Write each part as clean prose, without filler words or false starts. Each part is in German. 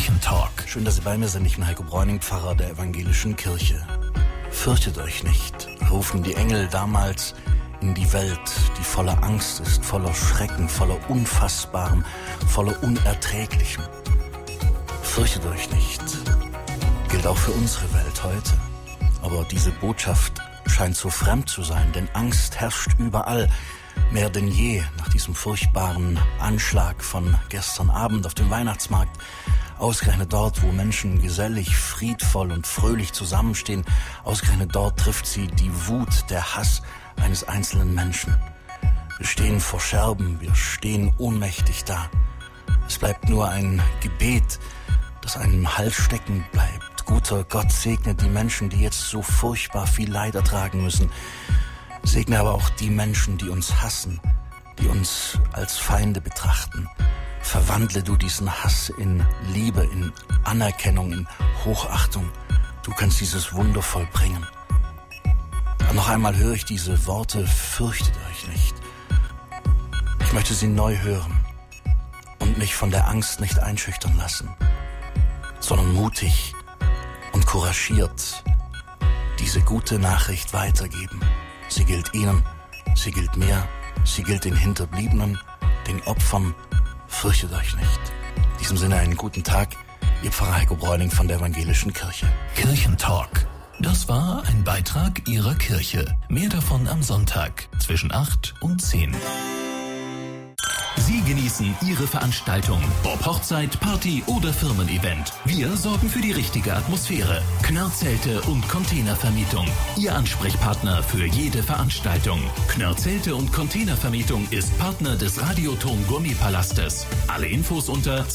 Kirchentalk. Schön, dass Sie bei mir sind. Ich bin Heiko Bräuning, Pfarrer der Evangelischen Kirche. Fürchtet euch nicht, rufen die Engel damals in die Welt, die voller Angst ist, voller Schrecken, voller Unfassbarem, voller Unerträglichem. Fürchtet euch nicht, gilt auch für unsere Welt heute. Aber diese Botschaft scheint so fremd zu sein, denn Angst herrscht überall, mehr denn je nach diesem furchtbaren Anschlag von gestern Abend auf dem Weihnachtsmarkt. Ausgerechnet dort, wo Menschen gesellig, friedvoll und fröhlich zusammenstehen, ausgerechnet dort trifft sie die Wut, der Hass eines einzelnen Menschen. Wir stehen vor Scherben, wir stehen ohnmächtig da. Es bleibt nur ein Gebet, das einem im Hals stecken bleibt. Guter Gott, segne die Menschen, die jetzt so furchtbar viel Leid ertragen müssen. Segne aber auch die Menschen, die uns hassen, die uns als Feinde betrachten. Verwandle du diesen Hass in Liebe, in Anerkennung, in Hochachtung. Du kannst dieses Wunder vollbringen. Und noch einmal höre ich diese Worte, fürchtet euch nicht. Ich möchte sie neu hören und mich von der Angst nicht einschüchtern lassen, sondern mutig und couragiert diese gute Nachricht weitergeben. Sie gilt Ihnen, sie gilt mir, sie gilt den Hinterbliebenen, den Opfern. Fürchtet euch nicht. In diesem Sinne einen guten Tag. Ihr Pfarrer Heiko Bräuning von der Evangelischen Kirche. Kirchentalk. Das war ein Beitrag Ihrer Kirche. Mehr davon am Sonntag zwischen 8 und 10. Sie genießen Ihre Veranstaltung, ob Hochzeit, Party oder Firmen-Event. Wir sorgen für die richtige Atmosphäre. Knörr-Zelte und Containervermietung. Ihr Ansprechpartner für jede Veranstaltung. Knörr-Zelte und Containervermietung ist Partner des Radioton Gourmetpalastes. Alle Infos unter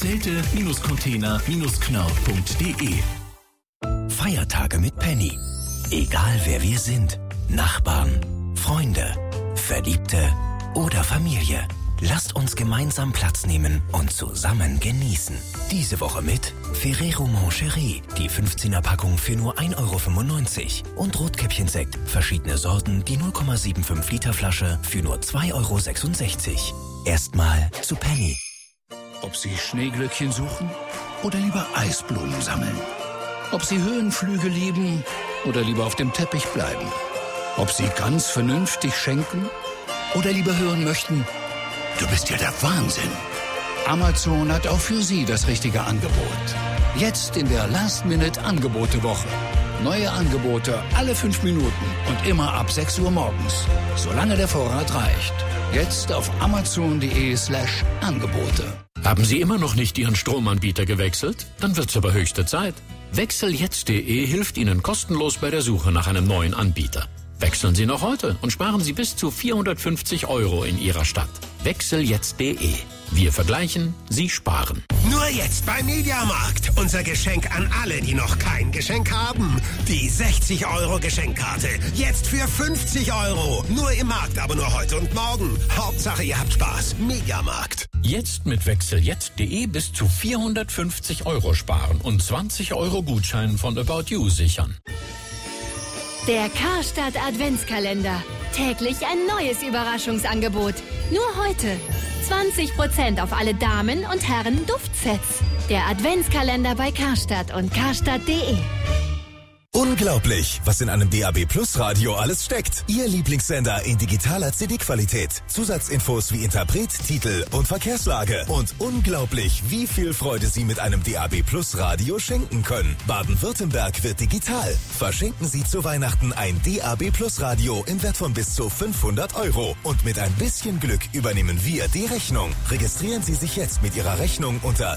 zelte-container-knörr.de. Feiertage mit Penny. Egal wer wir sind. Nachbarn, Freunde, Verliebte oder Familie. Lasst uns gemeinsam Platz nehmen und zusammen genießen. Diese Woche mit Ferrero Moncherie, die 15er Packung für nur 1,95 € und Rotkäppchensekt, verschiedene Sorten, die 0,75 Liter Flasche für nur 2,66 €. Erstmal zu Penny. Ob Sie Schneeglöckchen suchen oder lieber Eisblumen sammeln. Ob Sie Höhenflüge lieben oder lieber auf dem Teppich bleiben. Ob Sie ganz vernünftig schenken oder lieber hören möchten: Du bist ja der Wahnsinn. Amazon hat auch für Sie das richtige Angebot. Jetzt in der Last-Minute-Angebote-Woche. Neue Angebote alle 5 Minuten und immer ab 6 Uhr morgens. Solange der Vorrat reicht. Jetzt auf amazon.de/Angebote. Haben Sie immer noch nicht Ihren Stromanbieter gewechselt? Dann wird's aber höchste Zeit. Wechseljetzt.de hilft Ihnen kostenlos bei der Suche nach einem neuen Anbieter. Wechseln Sie noch heute und sparen Sie bis zu 450 € in Ihrer Stadt. Wechseljetzt.de. Wir vergleichen, Sie sparen. Nur jetzt beim Mediamarkt. Unser Geschenk an alle, die noch kein Geschenk haben. Die 60 € Geschenkkarte. Jetzt für 50 €. Nur im Markt, aber nur heute und morgen. Hauptsache, ihr habt Spaß. Mediamarkt. Jetzt mit Wechseljetzt.de bis zu 450 € sparen und 20 € Gutschein von About You sichern. Der Karstadt Adventskalender. Täglich ein neues Überraschungsangebot. Nur heute. 20% auf alle Damen- und Herren-Duftsets. Der Adventskalender bei Karstadt und karstadt.de. Unglaublich, was in einem DAB Plus Radio alles steckt. Ihr Lieblingssender in digitaler CD-Qualität. Zusatzinfos wie Interpret, Titel und Verkehrslage. Und unglaublich, wie viel Freude Sie mit einem DAB Plus Radio schenken können. Baden-Württemberg wird digital. Verschenken Sie zu Weihnachten ein DAB Plus Radio im Wert von bis zu 500 €. Und mit ein bisschen Glück übernehmen wir die Rechnung. Registrieren Sie sich jetzt mit Ihrer Rechnung unter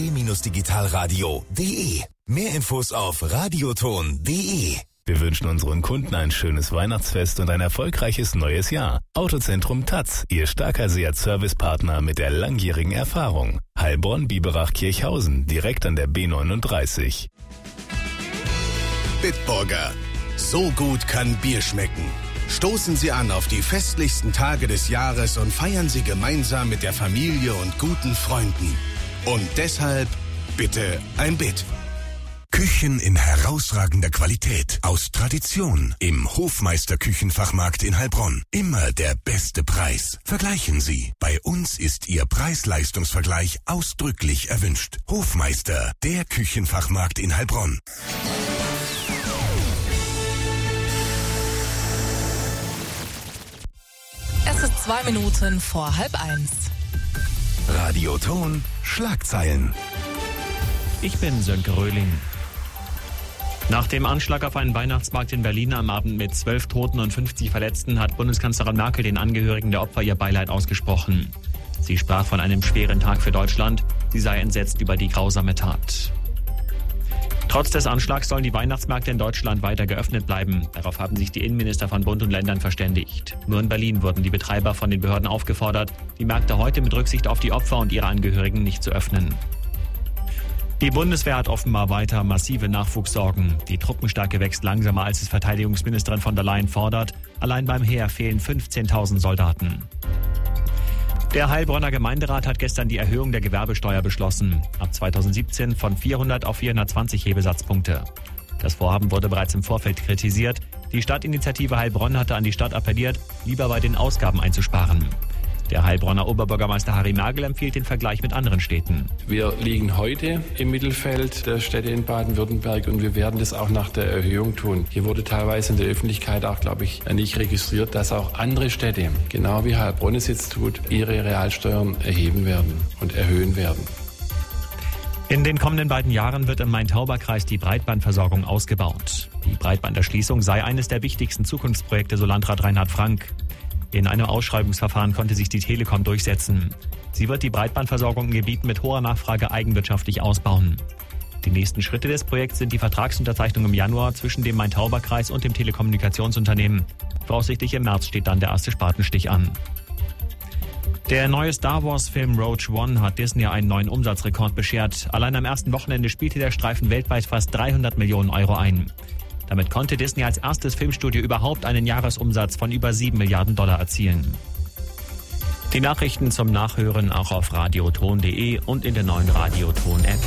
bw-digitalradio.de. Mehr Infos auf radioton.de. Wir wünschen unseren Kunden ein schönes Weihnachtsfest und ein erfolgreiches neues Jahr. Autozentrum Taz, Ihr starker Seat-Service-Partner mit der langjährigen Erfahrung. Heilbronn, Biberach, Kirchhausen, direkt an der B39. Bitburger. So gut kann Bier schmecken. Stoßen Sie an auf die festlichsten Tage des Jahres und feiern Sie gemeinsam mit der Familie und guten Freunden. Und deshalb bitte ein Bit. Küchen in herausragender Qualität. Aus Tradition. Im Hofmeister Küchenfachmarkt in Heilbronn. Immer der beste Preis. Vergleichen Sie. Bei uns ist Ihr Preis-Leistungs-Vergleich ausdrücklich erwünscht. Hofmeister, der Küchenfachmarkt in Heilbronn. Es ist 2 Minuten vor 12:30. Radioton Schlagzeilen. Ich bin Sönke Röhling. Nach dem Anschlag auf einen Weihnachtsmarkt in Berlin am Abend mit 12 Toten und 50 Verletzten hat Bundeskanzlerin Merkel den Angehörigen der Opfer ihr Beileid ausgesprochen. Sie sprach von einem schweren Tag für Deutschland. Sie sei entsetzt über die grausame Tat. Trotz des Anschlags sollen die Weihnachtsmärkte in Deutschland weiter geöffnet bleiben. Darauf haben sich die Innenminister von Bund und Ländern verständigt. Nur in Berlin wurden die Betreiber von den Behörden aufgefordert, die Märkte heute mit Rücksicht auf die Opfer und ihre Angehörigen nicht zu öffnen. Die Bundeswehr hat offenbar weiter massive Nachwuchssorgen. Die Truppenstärke wächst langsamer, als es Verteidigungsministerin von der Leyen fordert. Allein beim Heer fehlen 15.000 Soldaten. Der Heilbronner Gemeinderat hat gestern die Erhöhung der Gewerbesteuer beschlossen. Ab 2017 von 400 auf 420 Hebesatzpunkte. Das Vorhaben wurde bereits im Vorfeld kritisiert. Die Stadtinitiative Heilbronn hatte an die Stadt appelliert, lieber bei den Ausgaben einzusparen. Der Heilbronner Oberbürgermeister Harry Mergel empfiehlt den Vergleich mit anderen Städten. Wir liegen heute im Mittelfeld der Städte in Baden-Württemberg und wir werden das auch nach der Erhöhung tun. Hier wurde teilweise in der Öffentlichkeit auch, glaube ich, nicht registriert, dass auch andere Städte, genau wie Heilbronn es jetzt tut, ihre Realsteuern erheben werden und erhöhen werden. In den kommenden beiden Jahren wird im Main-Tauber-Kreis die Breitbandversorgung ausgebaut. Die Breitbanderschließung sei eines der wichtigsten Zukunftsprojekte, so Landrat Reinhard Frank. In einem Ausschreibungsverfahren konnte sich die Telekom durchsetzen. Sie wird die Breitbandversorgung in Gebieten mit hoher Nachfrage eigenwirtschaftlich ausbauen. Die nächsten Schritte des Projekts sind die Vertragsunterzeichnung im Januar zwischen dem Main-Tauber-Kreis und dem Telekommunikationsunternehmen. Voraussichtlich im März steht dann der erste Spatenstich an. Der neue Star-Wars-Film Rogue One hat Disney einen neuen Umsatzrekord beschert. Allein am ersten Wochenende spielte der Streifen weltweit fast 300 Millionen Euro ein. Damit konnte Disney als erstes Filmstudio überhaupt einen Jahresumsatz von über 7 Milliarden Dollar erzielen. Die Nachrichten zum Nachhören auch auf radioton.de und in der neuen Radioton-App.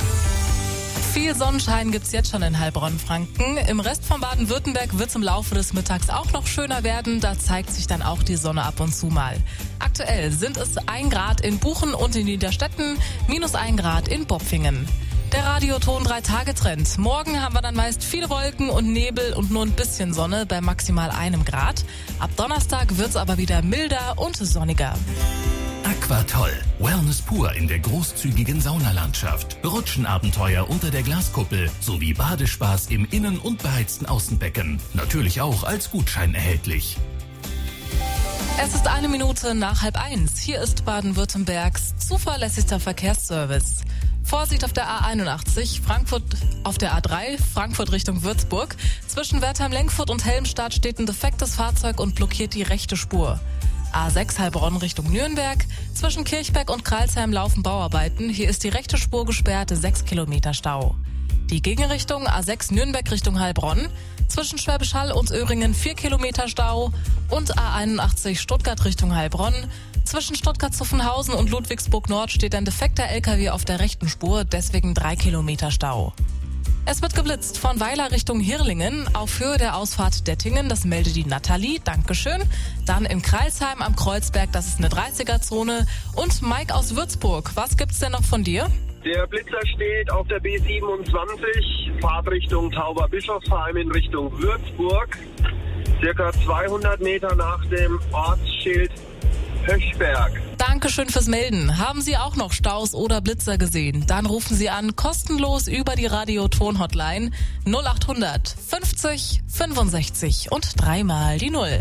Viel Sonnenschein gibt's jetzt schon in Heilbronn-Franken. Im Rest von Baden-Württemberg wird's im Laufe des Mittags auch noch schöner werden. Da zeigt sich dann auch die Sonne ab und zu mal. Aktuell sind es 1 Grad in Buchen und in Niederstetten, -1 Grad in Bopfingen. Der Radioton 3-Tage-Trend. Morgen haben wir dann meist viele Wolken und Nebel und nur ein bisschen Sonne bei maximal 1 Grad. Ab Donnerstag wird's aber wieder milder und sonniger. Aquatoll. Wellness pur in der großzügigen Saunalandschaft. Rutschenabenteuer unter der Glaskuppel sowie Badespaß im Innen- und beheizten Außenbecken. Natürlich auch als Gutschein erhältlich. Es ist 1 Minute nach 12:30. Hier ist Baden-Württembergs zuverlässigster Verkehrsservice. Vorsicht auf der A81, Frankfurt auf der A3, Frankfurt Richtung Würzburg. Zwischen Wertheim-Lenkfurt und Helmstadt steht ein defektes Fahrzeug und blockiert die rechte Spur. A6 Heilbronn Richtung Nürnberg. Zwischen Kirchberg und Kreilsheim laufen Bauarbeiten. Hier ist die rechte Spur gesperrt, 6 Kilometer Stau. Die Gegenrichtung A6 Nürnberg Richtung Heilbronn. Zwischen Schwäbisch Hall und Öhringen 4 Kilometer Stau. Und A81 Stuttgart Richtung Heilbronn. Zwischen Stuttgart-Zuffenhausen und Ludwigsburg-Nord steht ein defekter LKW auf der rechten Spur, deswegen 3 Kilometer Stau. Es wird geblitzt von Weiler Richtung Hirlingen auf Höhe der Ausfahrt Dettingen, das meldet die Nathalie, Dankeschön. Dann in Kreilsheim am Kreuzberg, das ist eine 30er-Zone. Und Mike aus Würzburg, was gibt's denn noch von dir? Der Blitzer steht auf der B27, Fahrtrichtung Tauber-Bischofsheim in Richtung Würzburg. Circa 200 Meter nach dem Ortsschild Höchberg. Dankeschön fürs Melden. Haben Sie auch noch Staus oder Blitzer gesehen? Dann rufen Sie an, kostenlos über die Radioton-Hotline 0800 50 65 und 3 mal die 0.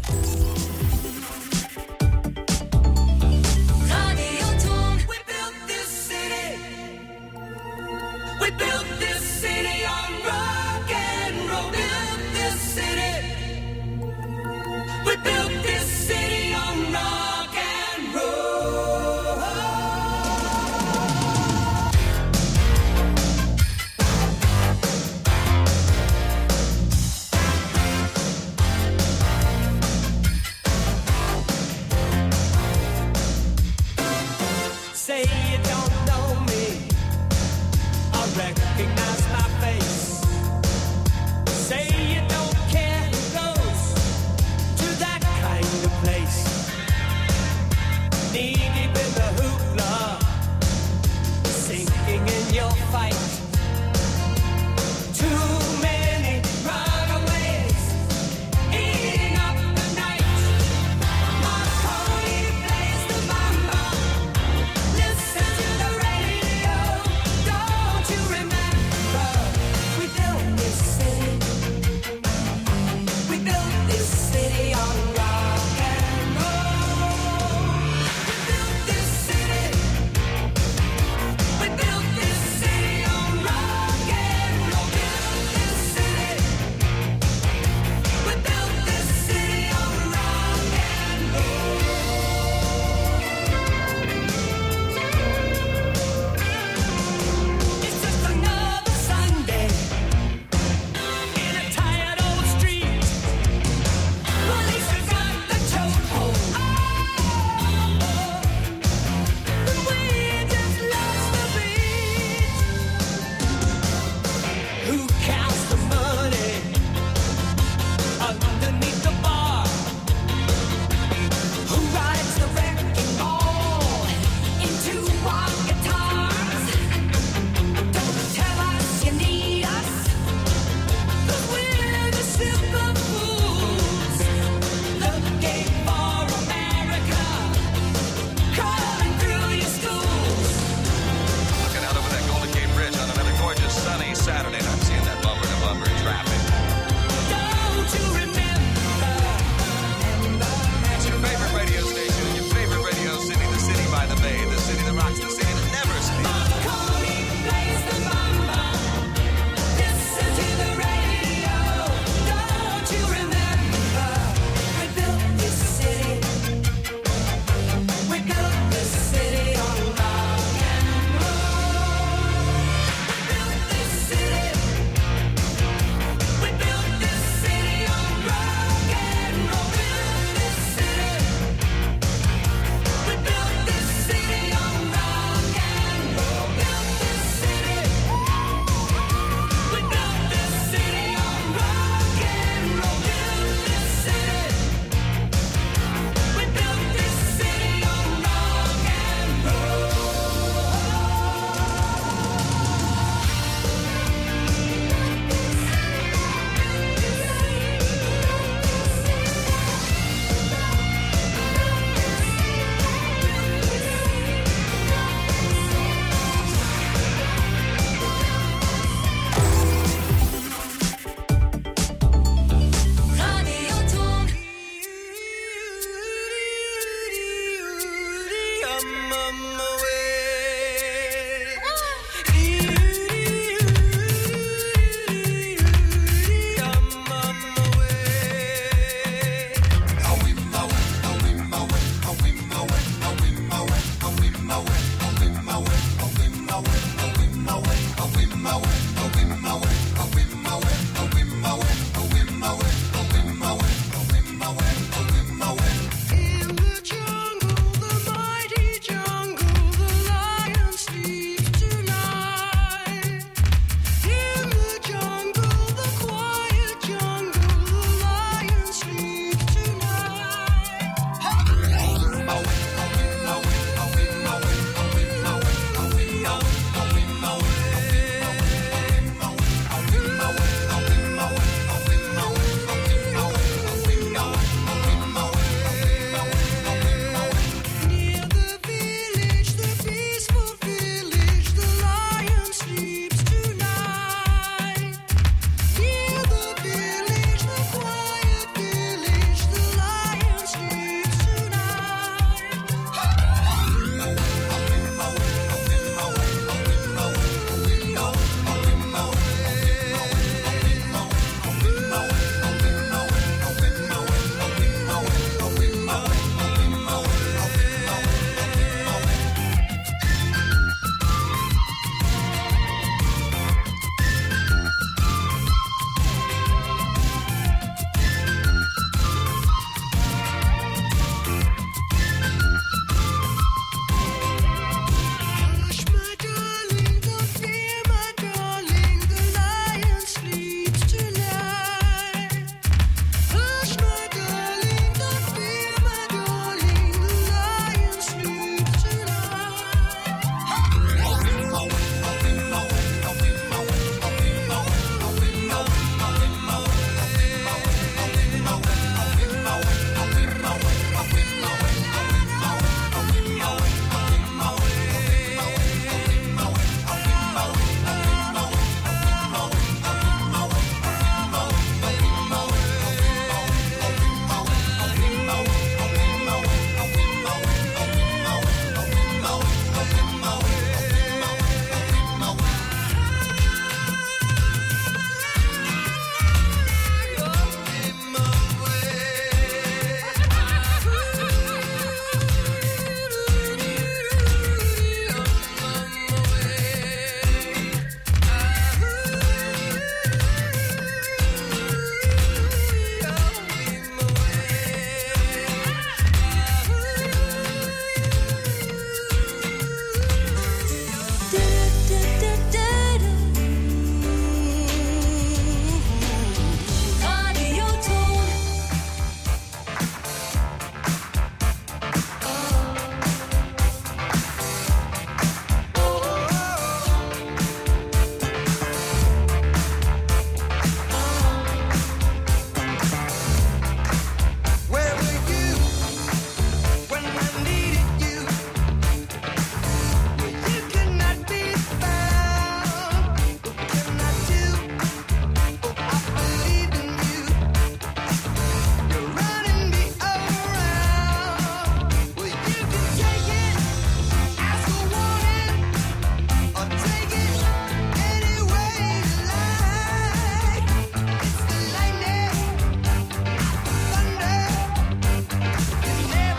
Say you don't know me, I recognize my face. my way.